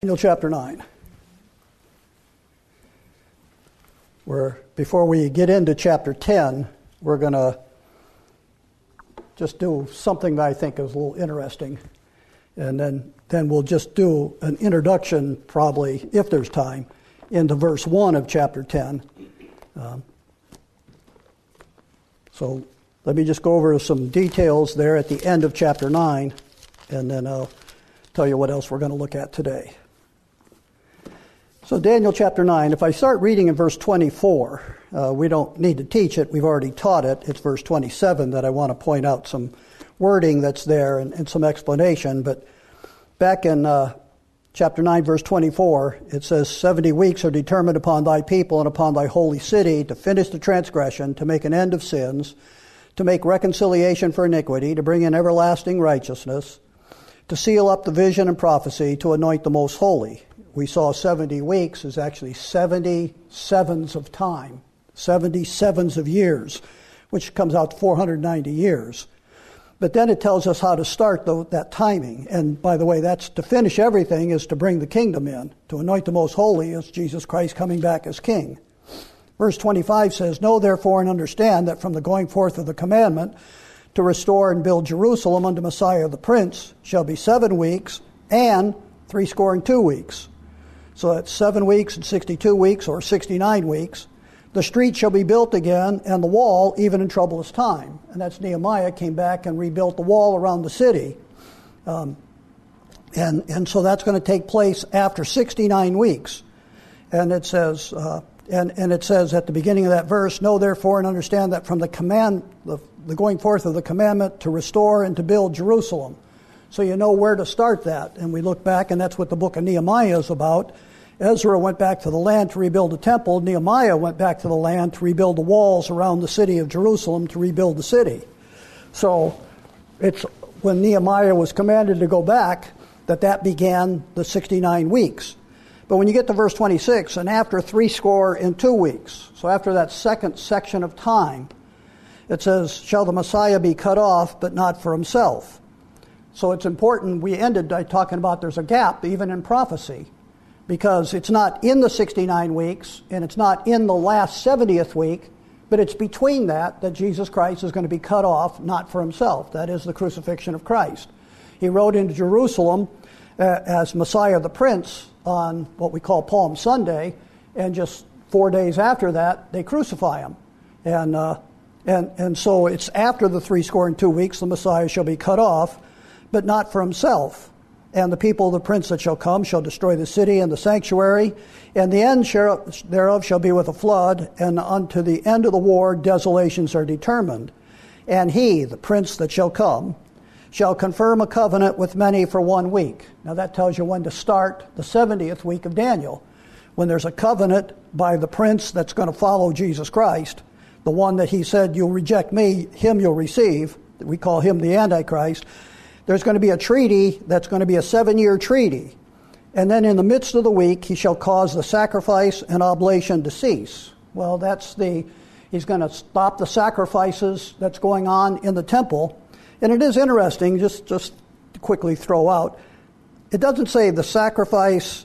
Daniel chapter 9. Before we get into chapter 10, we're going to just do something that I think is a little interesting. And then we'll just do an introduction, probably, if there's time, into verse 1 of chapter 10. So let me just go over some details there at the end of chapter 9, and then I'll tell you what else we're going to look at today. So Daniel chapter 9, if I start reading in verse 24, we don't need to teach it, we've already taught it. It's verse 27 that I want to point out some wording that's there and some explanation. But back in chapter 9, verse 24, it says, 70 weeks are determined upon thy people and upon thy holy city to finish the transgression, to make an end of sins, to make reconciliation for iniquity, to bring in everlasting righteousness, to seal up the vision and prophecy, to anoint the most holy. We saw 70 weeks is actually 70 sevens of time, 70 sevens of years, which comes out to 490 years. But then it tells us how to start that timing. And by the way, that's to finish everything is to bring the kingdom in. To anoint the most holy is Jesus Christ coming back as king. Verse 25 says, Know therefore and understand that from the going forth of the commandment to restore and build Jerusalem unto Messiah the Prince shall be 7 weeks and 62 weeks. So that's 7 weeks and 62 weeks or 69 weeks. The street shall be built again, and the wall even in troublous time. And that's Nehemiah came back and rebuilt the wall around the city. And so that's going to take place after 69 weeks. And it says, and it says at the beginning of that verse, Know therefore and understand that from the going forth of the commandment to restore and to build Jerusalem. So you know where to start that. And we look back, and that's what the book of Nehemiah is about. Ezra went back to the land to rebuild the temple. Nehemiah went back to the land to rebuild the walls around the city of Jerusalem, to rebuild the city. So it's when Nehemiah was commanded to go back that began the 69 weeks. But when you get to verse 26, and after 62 weeks, so after that second section of time, it says, Shall the Messiah be cut off, but not for himself? So it's important, we ended by talking about there's a gap even in prophecy, because it's not in the 69 weeks, and it's not in the last 70th week, but it's between that Jesus Christ is going to be cut off, not for himself. That is the crucifixion of Christ. He rode into Jerusalem as Messiah the Prince on what we call Palm Sunday, and just 4 days after that, they crucify him. And so it's after the 62 weeks, the Messiah shall be cut off, but not for himself. And the people of the prince that shall come shall destroy the city and the sanctuary, and the end thereof shall be with a flood, and unto the end of the war desolations are determined. And he, the prince that shall come, shall confirm a covenant with many for 1 week. Now that tells you when to start the 70th week of Daniel. When there's a covenant by the prince that's going to follow Jesus Christ, the one that he said, you'll reject me, him you'll receive. We call him the Antichrist. There's going to be a treaty that's going to be a 7-year treaty. And then in the midst of the week, he shall cause the sacrifice and oblation to cease. Well, he's going to stop the sacrifices that's going on in the temple. And it is interesting, just to quickly throw out, it doesn't say the sacrifice,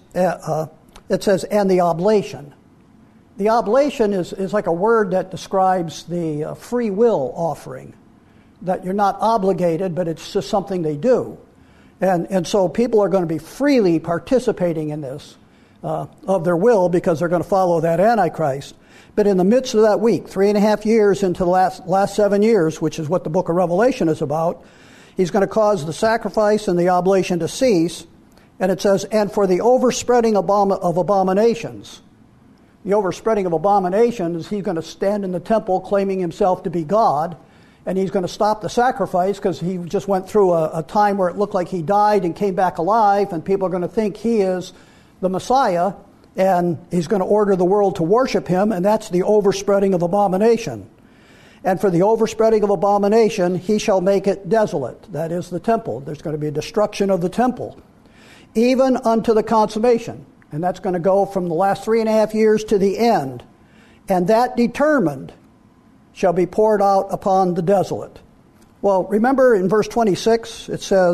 it says, and the oblation. The oblation is like a word that describes the free will offering. That you're not obligated, but it's just something they do. And so people are going to be freely participating in this of their will because they're going to follow that Antichrist. But in the midst of that week, 3.5 years into the last 7 years, which is what the book of Revelation is about, he's going to cause the sacrifice and the oblation to cease. And it says, and for the overspreading of abominations. The overspreading of abominations, he's going to stand in the temple claiming himself to be God. And he's going to stop the sacrifice because he just went through a time where it looked like he died and came back alive, and people are going to think he is the Messiah, and he's going to order the world to worship him, and that's the overspreading of abomination. And for the overspreading of abomination, he shall make it desolate. That is the temple. There's going to be a destruction of the temple, even unto the consummation. And that's going to go from the last 3.5 years to the end. And that determined shall be poured out upon the desolate. Well, remember in verse 26, it says,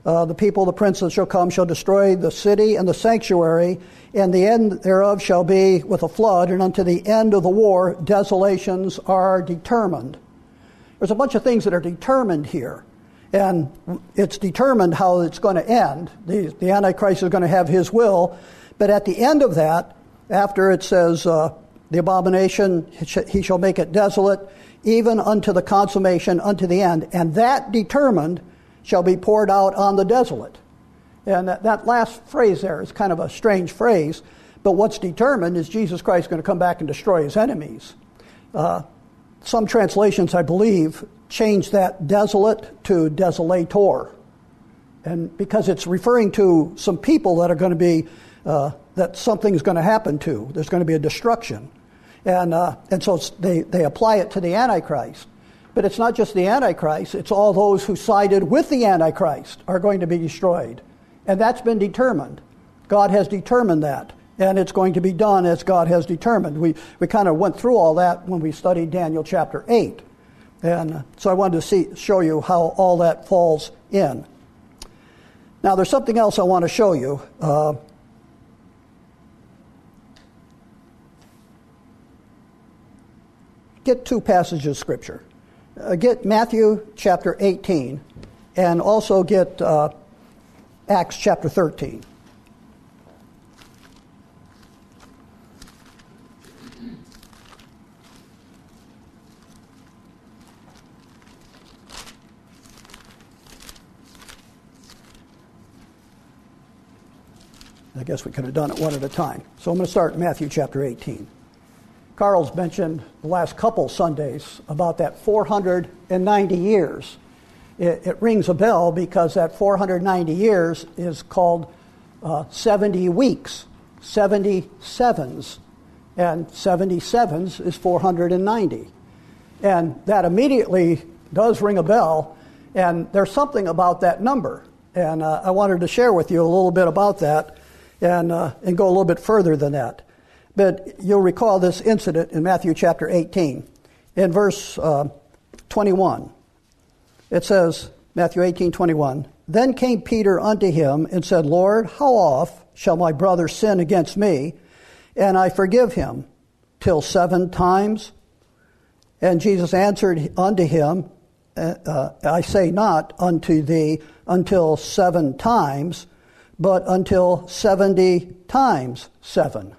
the people, the princes shall come, shall destroy the city and the sanctuary, and the end thereof shall be with a flood, and unto the end of the war desolations are determined. There's a bunch of things that are determined here, and it's determined how it's going to end. The Antichrist is going to have his will, but at the end of that, after it says, the abomination, he shall make it desolate, even unto the consummation, unto the end, and that determined shall be poured out on the desolate. And that last phrase there is kind of a strange phrase, but what's determined is Jesus Christ is going to come back and destroy his enemies. Some translations, I believe, change that desolate to desolator. And because it's referring to some people that are going to be, that something's going to happen to. There's going to be a destruction. And so they apply it to the Antichrist. But it's not just the Antichrist, it's all those who sided with the Antichrist are going to be destroyed. And that's been determined. God has determined that. And it's going to be done as God has determined. We kind of went through all that when we studied Daniel chapter 8. And so I wanted to show you how all that falls in. Now there's something else I want to show you. Get two passages of Scripture. Get Matthew chapter 18 and also get Acts chapter 13. I guess we could have done it one at a time. So I'm going to start in Matthew chapter 18. Carl's mentioned the last couple Sundays about that 490 years. It rings a bell because that 490 years is called 70 weeks, 77s, and 77s is 490. And that immediately does ring a bell, and there's something about that number. And I wanted to share with you a little bit about that and go a little bit further than that. But you'll recall this incident in Matthew chapter 18. In verse 21, it says, Matthew 18:21, Then came Peter unto him and said, Lord, how oft shall my brother sin against me, and I forgive him? Till 7 times? And Jesus answered unto him, I say not unto thee until 7 times, but until 70 times 7.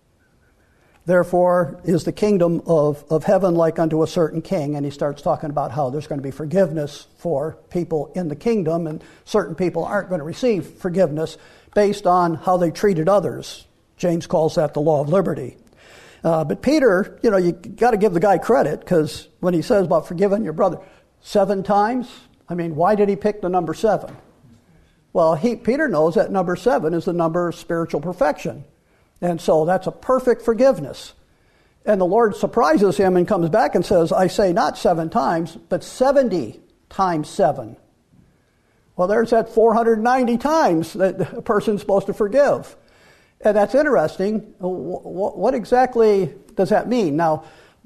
Therefore is the kingdom of heaven like unto a certain king. And he starts talking about how there's going to be forgiveness for people in the kingdom, and certain people aren't going to receive forgiveness based on how they treated others. James calls that the law of liberty. But Peter, you got to give the guy credit, because when he says about forgiving your brother 7 times, I mean, why did he pick the number 7? Well, Peter knows that number 7 is the number of spiritual perfection. And so that's a perfect forgiveness. And the Lord surprises him and comes back and says, I say not 7 times, but 70 times 7. Well, there's that 490 times that a person's supposed to forgive. And that's interesting. What exactly does that mean? Now,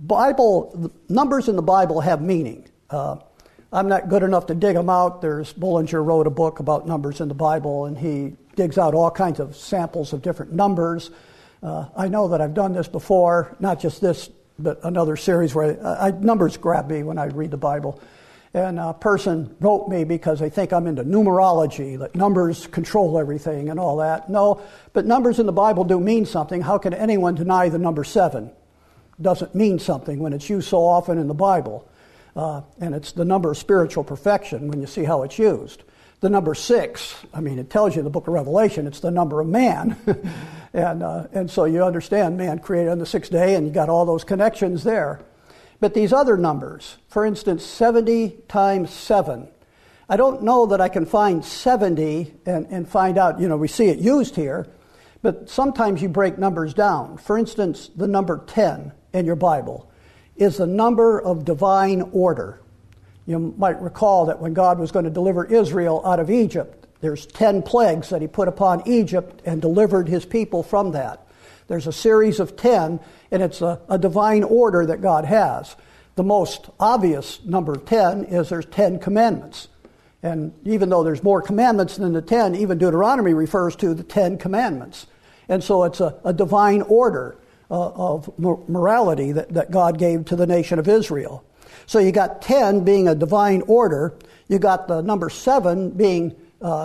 numbers in the Bible have meaning. I'm not good enough to dig them out. Bullinger wrote a book about numbers in the Bible, and he digs out all kinds of samples of different numbers. I know that I've done this before, not just this, but another series where numbers grab me when I read the Bible. And a person wrote me because they think I'm into numerology, that numbers control everything and all that. No, but numbers in the Bible do mean something. How can anyone deny the number 7? It doesn't mean something when it's used so often in the Bible. And it's the number of spiritual perfection when you see how it's used. The number 6, I mean, it tells you in the book of Revelation, it's the number of man. and so you understand man created on the 6th day, and you got all those connections there. But these other numbers, for instance, 70 times 7, I don't know that I can find 70 and find out, we see it used here, but sometimes you break numbers down. For instance, the number 10 in your Bible is the number of divine order. You might recall that when God was going to deliver Israel out of Egypt, there's 10 plagues that he put upon Egypt and delivered his people from that. There's a series of 10, and it's a divine order that God has. The most obvious number 10 is there's 10 commandments. And even though there's more commandments than the 10, even Deuteronomy refers to the 10 commandments. And so it's a divine order of morality that God gave to the nation of Israel. So you got 10 being a divine order. You got the number 7 being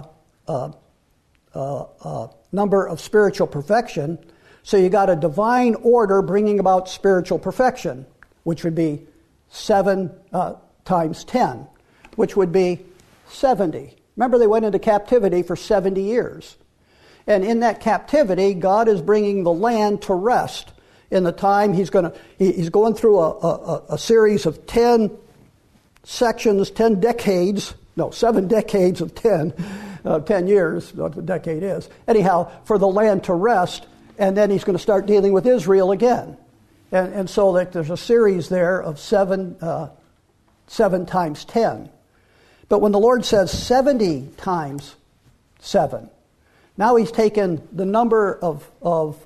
number of spiritual perfection. So you got a divine order bringing about spiritual perfection, which would be 7 times 10, which would be 70. Remember, they went into captivity for 70 years. And in that captivity, God is bringing the land to rest. In the time he's going through a series of 10 sections, 10 decades, no, 7 decades of 10 years, what a decade is. Anyhow, for the land to rest, and then he's going to start dealing with Israel again. And so that there's a series there of 7 times 10. But when the Lord says 70 times 7, now he's taken the number of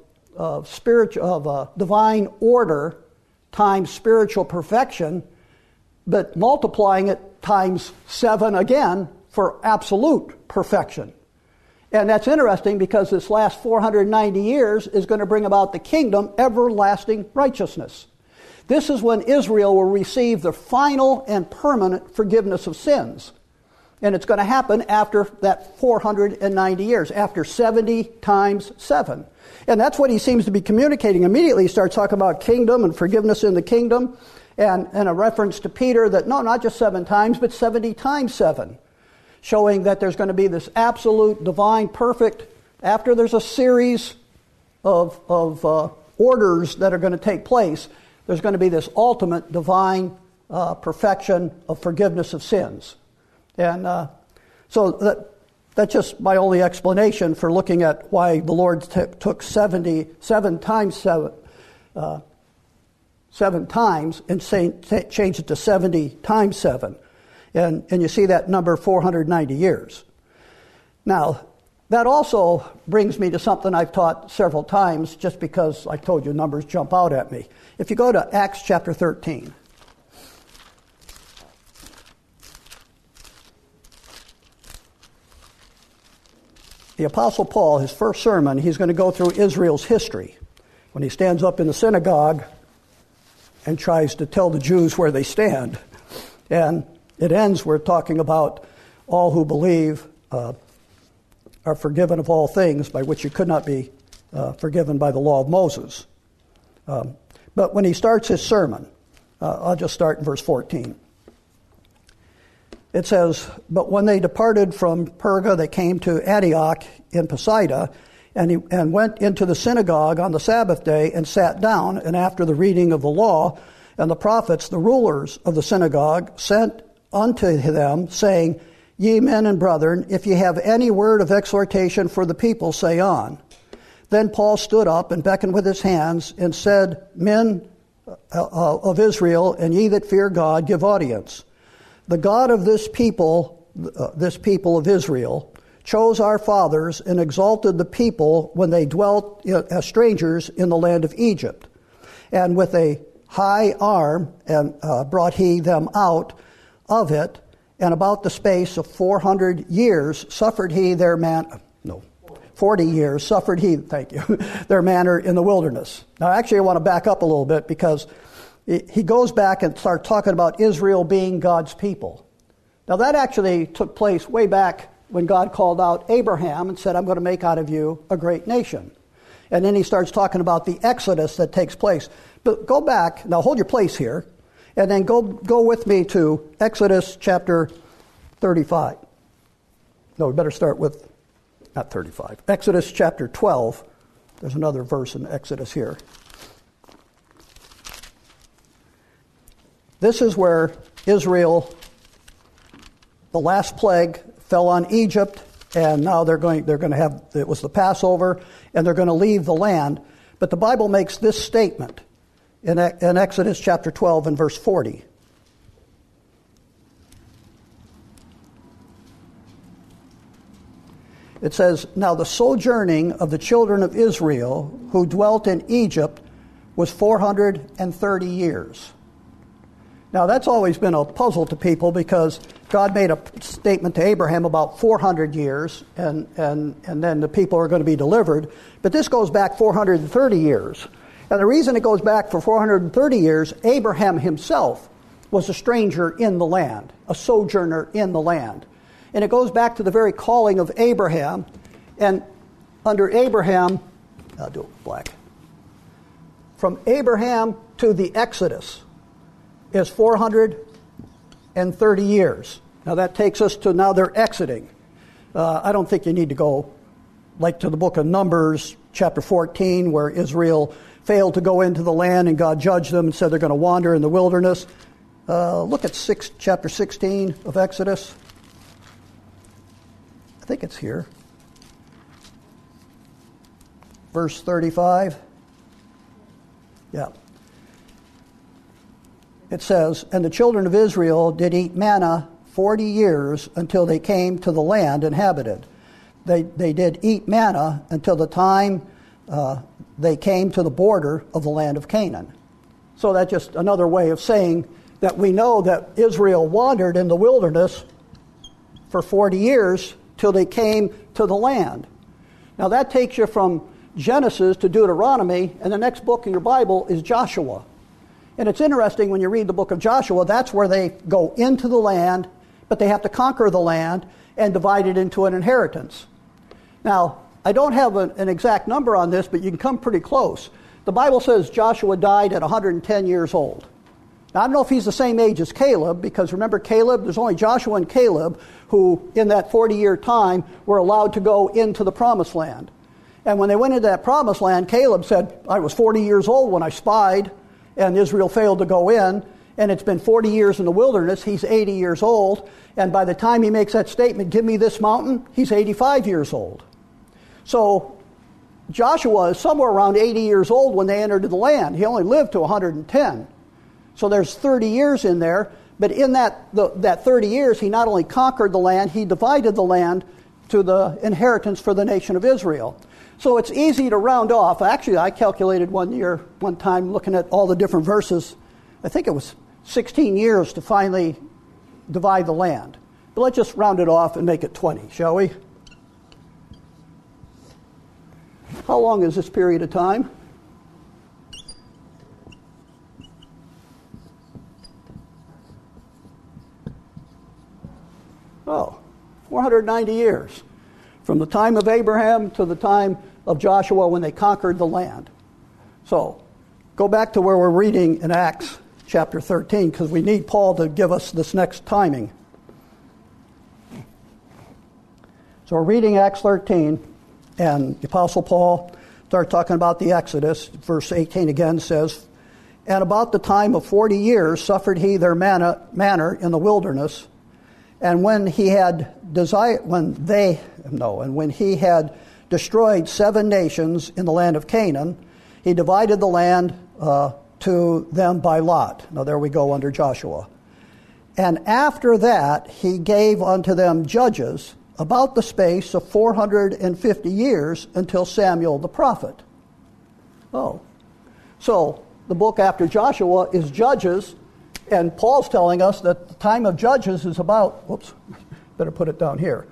divine order times spiritual perfection, but multiplying it times 7 again for absolute perfection. And that's interesting because this last 490 years is going to bring about the kingdom, everlasting righteousness. This is when Israel will receive the final and permanent forgiveness of sins. And it's going to happen after that 490 years, after 70 times 7. And that's what he seems to be communicating. Immediately he starts talking about kingdom and forgiveness in the kingdom, and a reference to Peter that, no, not just 7 times, but 70 times 7. Showing that there's going to be this absolute, divine, perfect, after there's a series of orders that are going to take place, there's going to be this ultimate divine perfection of forgiveness of sins. And so that's just my only explanation for looking at why the Lord took 7 times 7 times and changed it to 70 times 7. And you see that number 490 years. Now, that also brings me to something I've taught several times, just because I told you numbers jump out at me. If you go to Acts chapter 13. The Apostle Paul, his first sermon, he's going to go through Israel's history. When he stands up in the synagogue and tries to tell the Jews where they stand. And it ends, we're talking about all who believe are forgiven of all things by which you could not be forgiven by the law of Moses. But when he starts his sermon, I'll just start in verse 14. It says, "But when they departed from Perga, they came to Antioch in Pisidia, and went into the synagogue on the Sabbath day and sat down. And after the reading of the law and the prophets, the rulers of the synagogue sent unto them, saying, Ye men and brethren, if ye have any word of exhortation for the people, say on. Then Paul stood up and beckoned with his hands and said, Men of Israel, and ye that fear God, give audience. The God of this people of Israel, chose our fathers and exalted the people when they dwelt as strangers in the land of Egypt. And with a high arm and brought he them out of it, and about the space of 400 years suffered he 40 years suffered he, their manner in the wilderness. Now actually I want to back up a little bit, because he goes back and starts talking about Israel being God's people. Now that actually took place way back when God called out Abraham and said, I'm going to make out of you a great nation. And then he starts talking about the Exodus that takes place. But go back, now hold your place here, and then go with me to Exodus chapter 35. No, we better start with, not 35, Exodus chapter 12. There's another verse in Exodus here. This is where Israel, the last plague fell on Egypt, and now they're going to have, it was the Passover, and they're going to leave the land. But the Bible makes this statement in Exodus chapter 12 and verse 40. It says, Now the sojourning of the children of Israel who dwelt in Egypt was 430 years. Now, that's always been a puzzle to people because God made a statement to Abraham about 400 years, and then the people are going to be delivered. But this goes back 430 years. And the reason it goes back for 430 years, Abraham himself was a stranger in the land, a sojourner in the land. And it goes back to the very calling of Abraham. And under Abraham, I'll do it black. From Abraham to the Exodus is 430 years. Now that takes us to now they're exiting. I don't think you need to go like to the book of Numbers, chapter 14, where Israel failed to go into the land and God judged them and said they're going to wander in the wilderness. Look at chapter 16 of Exodus. I think it's here. Verse 35. Yeah. It says, "And the children of Israel did eat manna 40 years until they came to the land inhabited." They did eat manna until the time they came to the border of the land of Canaan. So that's just another way of saying that we know that Israel wandered in the wilderness for 40 years till they came to the land. Now that takes you from Genesis to Deuteronomy, and the next book in your Bible is Joshua. And it's interesting when you read the book of Joshua, that's where they go into the land, but they have to conquer the land and divide it into an inheritance. Now, I don't have an exact number on this, but you can come pretty close. The Bible says Joshua died at 110 years old. Now, I don't know if he's the same age as Caleb, because remember Caleb, there's only Joshua and Caleb who, in that 40-year time, were allowed to go into the promised land. And when they went into that promised land, Caleb said, I was 40 years old when I spied, and Israel failed to go in, and it's been 40 years in the wilderness. He's 80 years old, and by the time he makes that statement, give me this mountain, he's 85 years old. So Joshua is somewhere around 80 years old when they entered the land. He only lived to 110. So there's 30 years in there, but in that 30 years, he not only conquered the land, he divided the land to the inheritance for the nation of Israel. So it's easy to round off. Actually, I calculated one time looking at all the different verses, I think it was 16 years to finally divide the land. But let's just round it off and make it 20, shall we? How long is this period of time? Oh, 490 years. From the time of Abraham to the time of Joshua when they conquered the land. So, go back to where we're reading in Acts chapter 13, because we need Paul to give us this next timing. So we're reading Acts 13, and the Apostle Paul starts talking about the Exodus. Verse 18 again says, "And about the time of 40 years suffered he their manner in the wilderness, and when he had destroyed 7 nations in the land of Canaan, he divided the land to them by lot." Now there we go under Joshua. "And after that he gave unto them judges about the space of 450 years until Samuel the prophet." Oh, so the book after Joshua is Judges, and Paul's telling us that the time of Judges is about, better put it down here,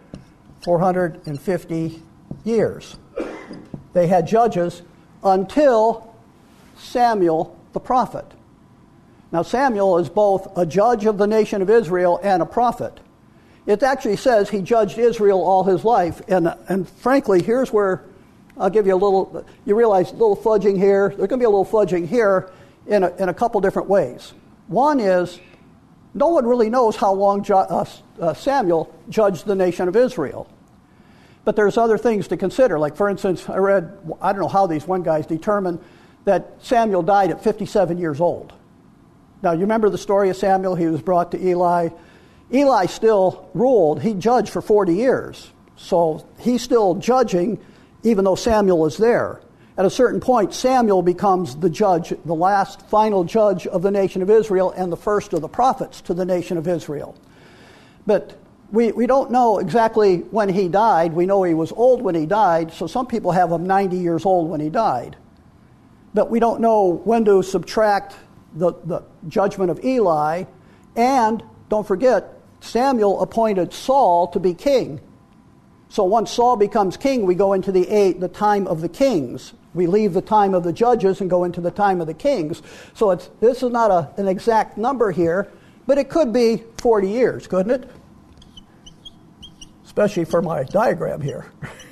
450 years. They had judges until Samuel the prophet. Now Samuel is both a judge of the nation of Israel and a prophet. It actually says he judged Israel all his life, and frankly, here's where I'll give you a little, you realize a little fudging here, there's going to be a little fudging here in a couple different ways. One is, no one really knows how long Samuel judged the nation of Israel. But there's other things to consider. Like, for instance, I don't know how these one guys determined that Samuel died at 57 years old. Now, you remember the story of Samuel? He was brought to Eli. Eli still ruled. He judged for 40 years. So he's still judging even though Samuel is there. At a certain point, Samuel becomes the judge, the last final judge of the nation of Israel and the first of the prophets to the nation of Israel. But we don't know exactly when he died. We know he was old when he died, so some people have him 90 years old when he died. But we don't know when to subtract the judgment of Eli, and don't forget, Samuel appointed Saul to be king. So once Saul becomes king, we go into the time of the kings. We leave the time of the judges and go into the time of the kings. So this is not an exact number here, but it could be 40 years, couldn't it? Especially for my diagram here.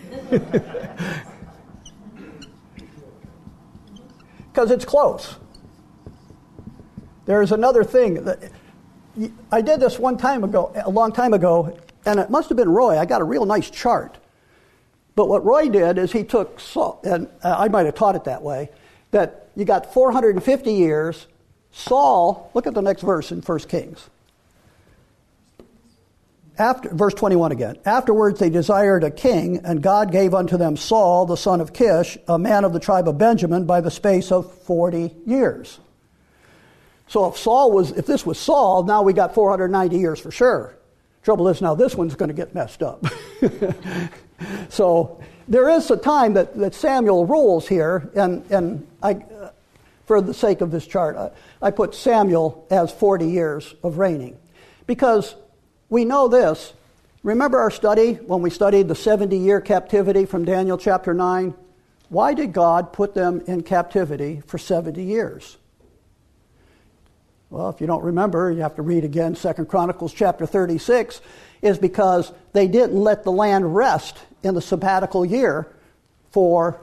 Because it's close. There's another thing. I did this a long time ago, and it must have been Roy. I got a real nice chart. But what Roy did is he took Saul, and I might have taught it that way, that you got 450 years. Saul, look at the next verse in 1 Kings. Verse 21 again. Afterwards they desired a king, and God gave unto them Saul, the son of Kish, a man of the tribe of Benjamin, by the space of 40 years. So if this was Saul, now we got 490 years for sure. Trouble is now this one's going to get messed up. So there is a time that Samuel rules here, and I, for the sake of this chart, I put Samuel as 40 years of reigning. Because we know this. Remember our study when we studied the 70-year captivity from Daniel chapter 9? Why did God put them in captivity for 70 years? Well, if you don't remember, you have to read again 2 Chronicles chapter 36, is because they didn't let the land rest in the sabbatical year for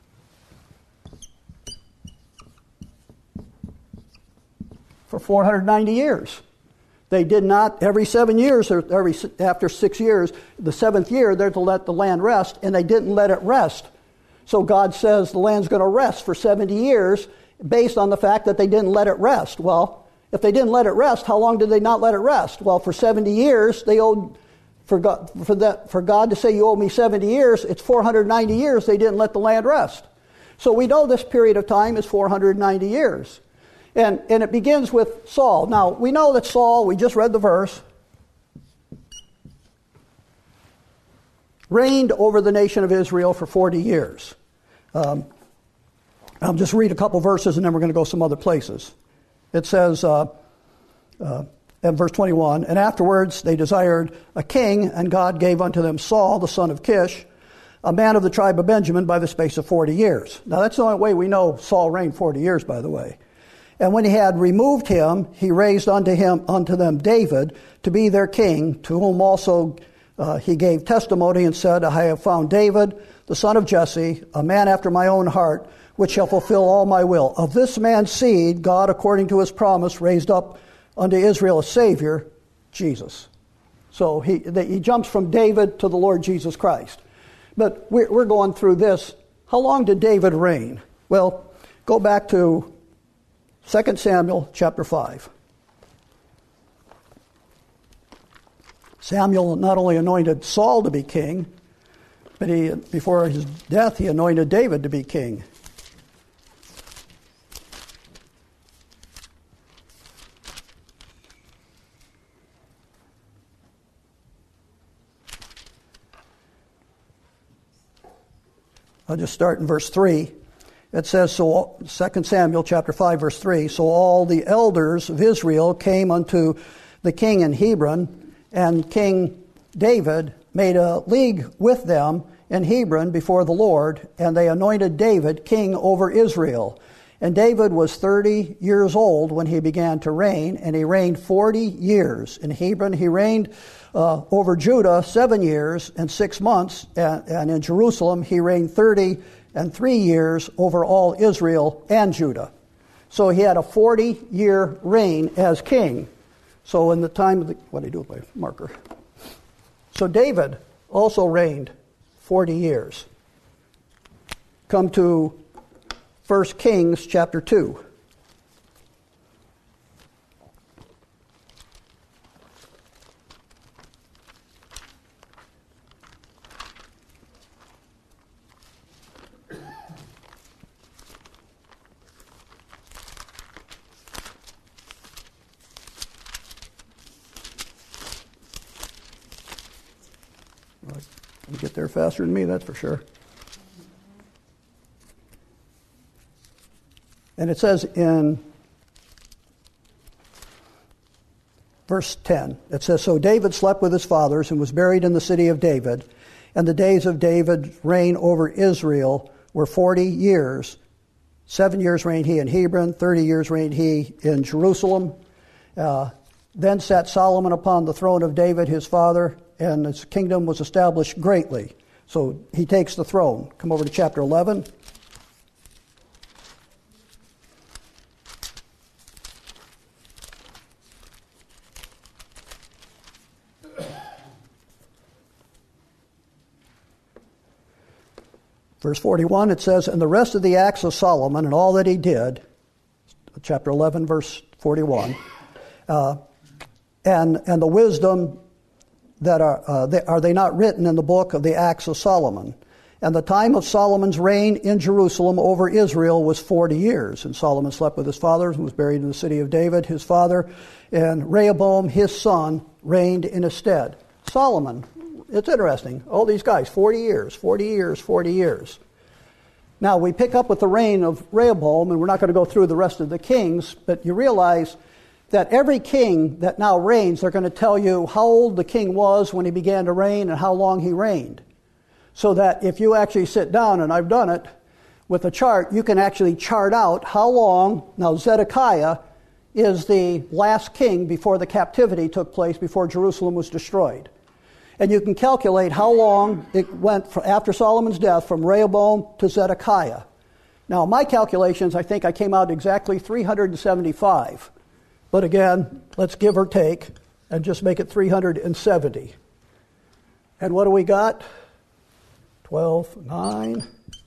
490 years. They did not, every 7 years, or after 6 years, the seventh year, they're to let the land rest, and they didn't let it rest. So God says the land's going to rest for 70 years based on the fact that they didn't let it rest. Well, if they didn't let it rest, how long did they not let it rest? Well, for 70 years, they owed, for God to say you owe me 70 years, it's 490 years they didn't let the land rest. So we know this period of time is 490 years. And it begins with Saul. Now, we know that Saul, we just read the verse, reigned over the nation of Israel for 40 years. I'll just read a couple verses and then we're going to go some other places. It says, in verse 21, and afterwards they desired a king, and God gave unto them Saul, the son of Kish, a man of the tribe of Benjamin, by the space of 40 years. Now that's the only way we know Saul reigned 40 years, by the way. And when he had removed him, he raised unto them David to be their king, to whom also he gave testimony and said, I have found David, the son of Jesse, a man after my own heart, which shall fulfill all my will. Of this man's seed, God, according to his promise, raised up unto Israel a Savior, Jesus. So he jumps from David to the Lord Jesus Christ. But we're going through this. How long did David reign? Well, go back to 2 Samuel chapter 5. Samuel not only anointed Saul to be king, but before his death, he anointed David to be king. I'll just start in verse 3. It says, 2 Samuel chapter 5, verse 3, so all the elders of Israel came unto the king in Hebron, and King David made a league with them in Hebron before the Lord, and they anointed David king over Israel. And David was 30 years old when he began to reign, and he reigned 40 years. In Hebron he reigned over Judah 7 years and 6 months, and in Jerusalem he reigned 33 years over all Israel and Judah. So he had a 40-year reign as king. So in the time of what do I do with my marker? So David also reigned 40 years. Come to 1 Kings chapter 2. You get there faster than me, that's for sure. And it says in verse 10. It says, "So David slept with his fathers and was buried in the city of David. And the days of David's reign over Israel were 40 years. 7 years reigned he in Hebron, 30 years reigned he in Jerusalem. Then sat Solomon upon the throne of David his father, and his kingdom was established greatly." So he takes the throne. Come over to chapter 11. Verse 41, it says, "And the rest of the acts of Solomon and all that he did," chapter 11, verse 41, and the wisdom that are they not written in the book of the acts of Solomon? And the time of Solomon's reign in Jerusalem over Israel was 40 years. And Solomon slept with his fathers and was buried in the city of David, his father. And Rehoboam, his son, reigned in his stead. Solomon, it's interesting. All these guys, 40 years, 40 years, 40 years. Now, we pick up with the reign of Rehoboam, and we're not going to go through the rest of the kings, but you realize that every king that now reigns, they're going to tell you how old the king was when he began to reign and how long he reigned. So that if you actually sit down, and I've done it, with a chart, you can actually chart out how long. Now, Zedekiah is the last king before the captivity took place, before Jerusalem was destroyed. And you can calculate how long it went after Solomon's death from Rehoboam to Zedekiah. Now, my calculations, I think I came out exactly 375. But again, let's give or take and just make it 370. And what do we got? 12, 9,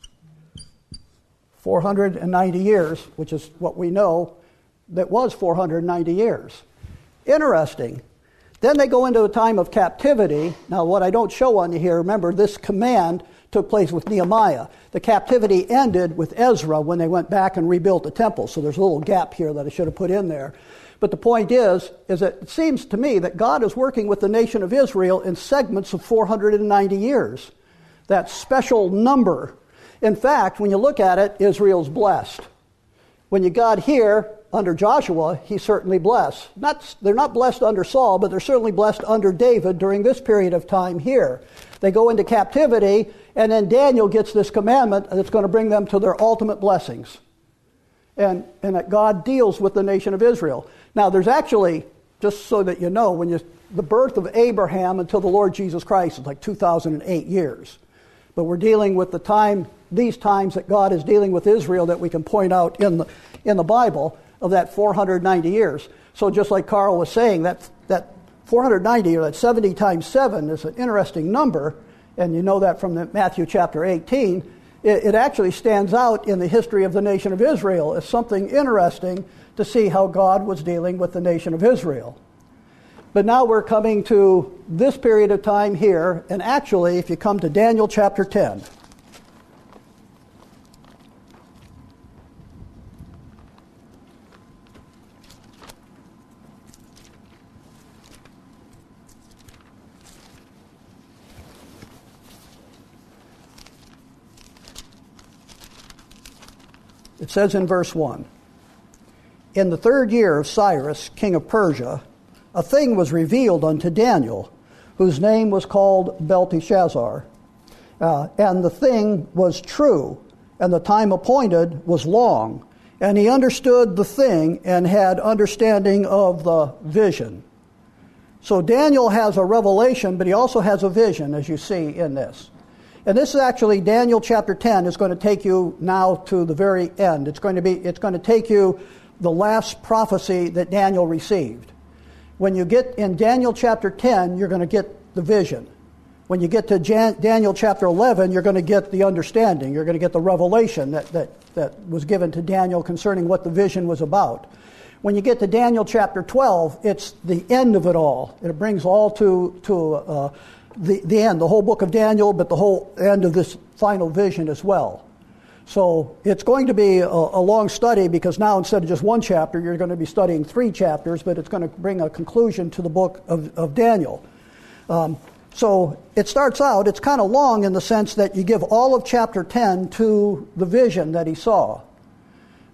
490 years, which is what we know that was 490 years. Interesting. Then they go into a time of captivity. Now, what I don't show on you here, remember, this command took place with Nehemiah. The captivity ended with Ezra when they went back and rebuilt the temple. So there's a little gap here that I should have put in there. But the point is that it seems to me that God is working with the nation of Israel in segments of 490 years. That special number. In fact, when you look at it, Israel's blessed. When you got here, under Joshua, he's certainly blessed. They're not blessed under Saul, but they're certainly blessed under David during this period of time here. They go into captivity, and then Daniel gets this commandment that's going to bring them to their ultimate blessings. And that God deals with the nation of Israel. Now, there's actually, just so that you know, the birth of Abraham until the Lord Jesus Christ is like 2008 years. But we're dealing with these times that God is dealing with Israel that we can point out in the Bible of that 490 years. So just like Carl was saying, that 490 or that 70 times 7 is an interesting number, and you know that from Matthew chapter 18. It actually stands out in the history of the nation of Israel as something interesting to see how God was dealing with the nation of Israel. But now we're coming to this period of time here, and actually, if you come to Daniel chapter 10, it says in verse 1, "In the 3rd year of Cyrus, king of Persia, a thing was revealed unto Daniel, whose name was called Belteshazzar. And the thing was true, and the time appointed was long. And he understood the thing and had understanding of the vision." So Daniel has a revelation, but he also has a vision, as you see in this. And this is actually, Daniel chapter 10 is going to take you now to the very end. It's going to take you the last prophecy that Daniel received. When you get in Daniel chapter 10, you're going to get the vision. When you get to Daniel chapter 11, you're going to get the understanding. You're going to get the revelation that was given to Daniel concerning what the vision was about. When you get to Daniel chapter 12, it's the end of it all. It brings all to the end, the whole book of Daniel, but the whole end of this final vision as well. So it's going to be a long study, because now instead of just one chapter, you're going to be studying 3 chapters, but it's going to bring a conclusion to the book of Daniel. So it starts out, it's kind of long in the sense that you give all of chapter 10 to the vision that he saw.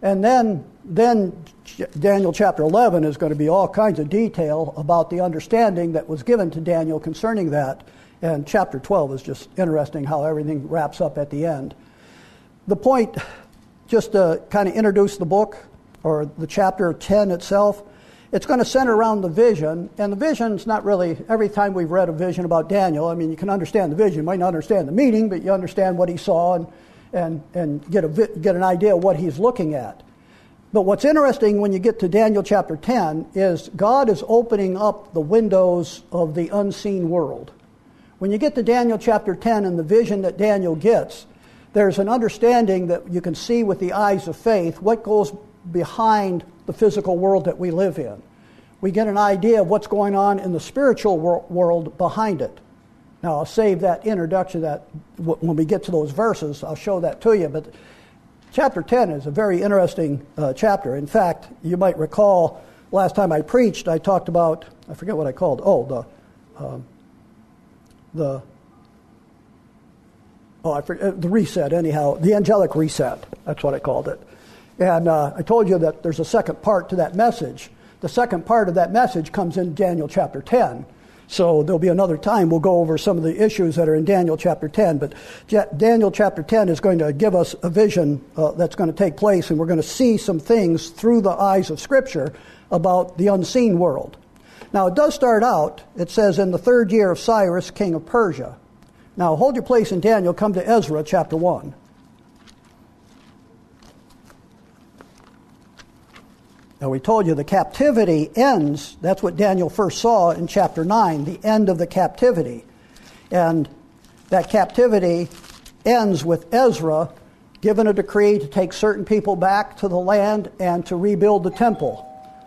And then Daniel chapter 11 is going to be all kinds of detail about the understanding that was given to Daniel concerning that. And chapter 12 is just interesting how everything wraps up at the end. The point, just to kind of introduce the book, or the chapter 10 itself, it's going to center around the vision. And the vision's not really, every time we've read a vision about Daniel, I mean, you can understand the vision. You might not understand the meaning, but you understand what he saw and get an idea of what he's looking at. But what's interesting when you get to Daniel chapter 10 is God is opening up the windows of the unseen world. When you get to Daniel chapter 10 and the vision that Daniel gets, there's an understanding that you can see with the eyes of faith what goes behind the physical world that we live in. We get an idea of what's going on in the spiritual world behind it. Now, I'll save that introduction that when we get to those verses, I'll show that to you. But chapter 10 is a very interesting chapter. In fact, you might recall last time I preached, I talked about, I forget what I called, the reset, anyhow, the angelic reset. That's what I called it. And I told you that there's a second part to that message. The second part of that message comes in Daniel chapter 10. So there'll be another time we'll go over some of the issues that are in Daniel chapter 10. But Daniel chapter 10 is going to give us a vision that's going to take place, and we're going to see some things through the eyes of Scripture about the unseen world. Now, it does start out, it says, in the 3rd year of Cyrus, king of Persia. Now, hold your place in Daniel, come to Ezra chapter 1. Now, we told you the captivity ends. That's what Daniel first saw in chapter 9, the end of the captivity. And that captivity ends with Ezra given a decree to take certain people back to the land and to rebuild the temple.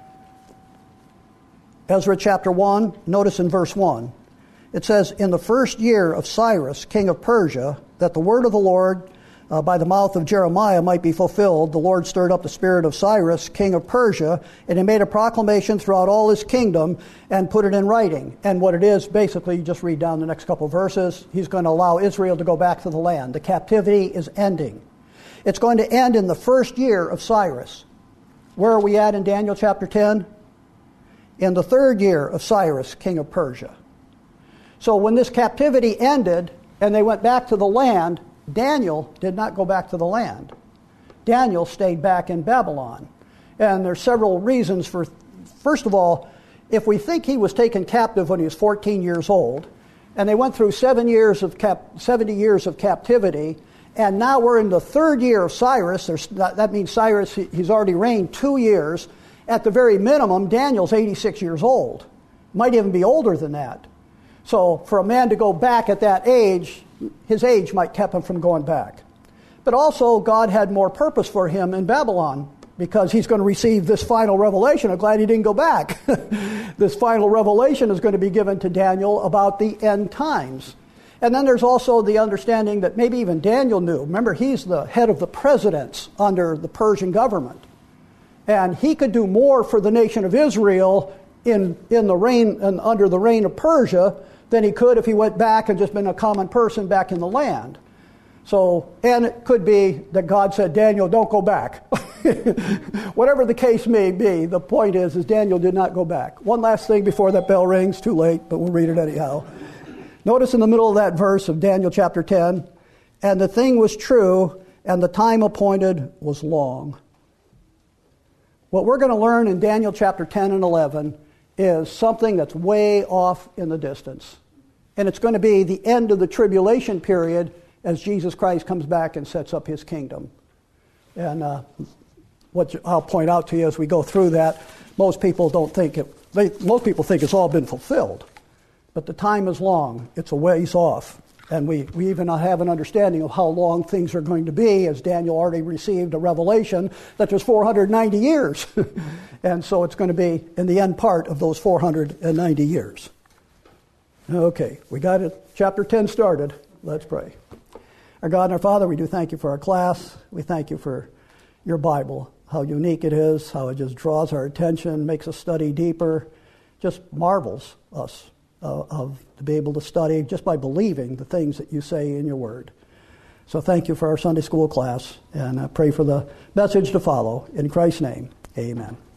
Ezra chapter 1, notice in verse 1. It says, in the 1st year of Cyrus, king of Persia, that the word of the Lord by the mouth of Jeremiah might be fulfilled, the Lord stirred up the spirit of Cyrus, king of Persia, and he made a proclamation throughout all his kingdom and put it in writing. And what it is, basically, you just read down the next couple of verses, he's going to allow Israel to go back to the land. The captivity is ending. It's going to end in the 1st year of Cyrus. Where are we at in Daniel chapter 10? In the 3rd year of Cyrus, king of Persia. So when this captivity ended and they went back to the land, Daniel did not go back to the land. Daniel stayed back in Babylon. And there's several reasons for, first of all, if we think he was taken captive when he was 14 years old, and they went through 70 years of captivity, and now we're in the 3rd year of Cyrus, that means Cyrus, he's already reigned 2 years. At the very minimum, Daniel's 86 years old. Might even be older than that. So for a man to go back at that age, his age might keep him from going back. But also, God had more purpose for him in Babylon because he's going to receive this final revelation. I'm glad he didn't go back. This final revelation is going to be given to Daniel about the end times. And then there's also the understanding that maybe even Daniel knew. Remember, he's the head of the presidents under the Persian government. And he could do more for the nation of Israel in the reign and under the reign of Persia than he could if he went back and just been a common person back in the land. So, and it could be that God said, Daniel, don't go back. Whatever the case may be, the point is Daniel did not go back. One last thing before that bell rings, too late, but we'll read it anyhow. Notice in the middle of that verse of Daniel chapter 10, and the thing was true, and the time appointed was long. What we're going to learn in Daniel chapter 10 and 11 is something that's way off in the distance. And it's going to be the end of the tribulation period as Jesus Christ comes back and sets up his kingdom. And what I'll point out to you as we go through that, most people think it's all been fulfilled. But the time is long. It's a ways off. And we even have an understanding of how long things are going to be, as Daniel already received a revelation that there's 490 years. And so it's going to be in the end part of those 490 years. Okay, we got it. Chapter 10 started. Let's pray. Our God and our Father, we do thank you for our class. We thank you for your Bible, how unique it is, how it just draws our attention, makes us study deeper, just marvels us to be able to study just by believing the things that you say in your word. So thank you for our Sunday school class, and I pray for the message to follow. In Christ's name, amen.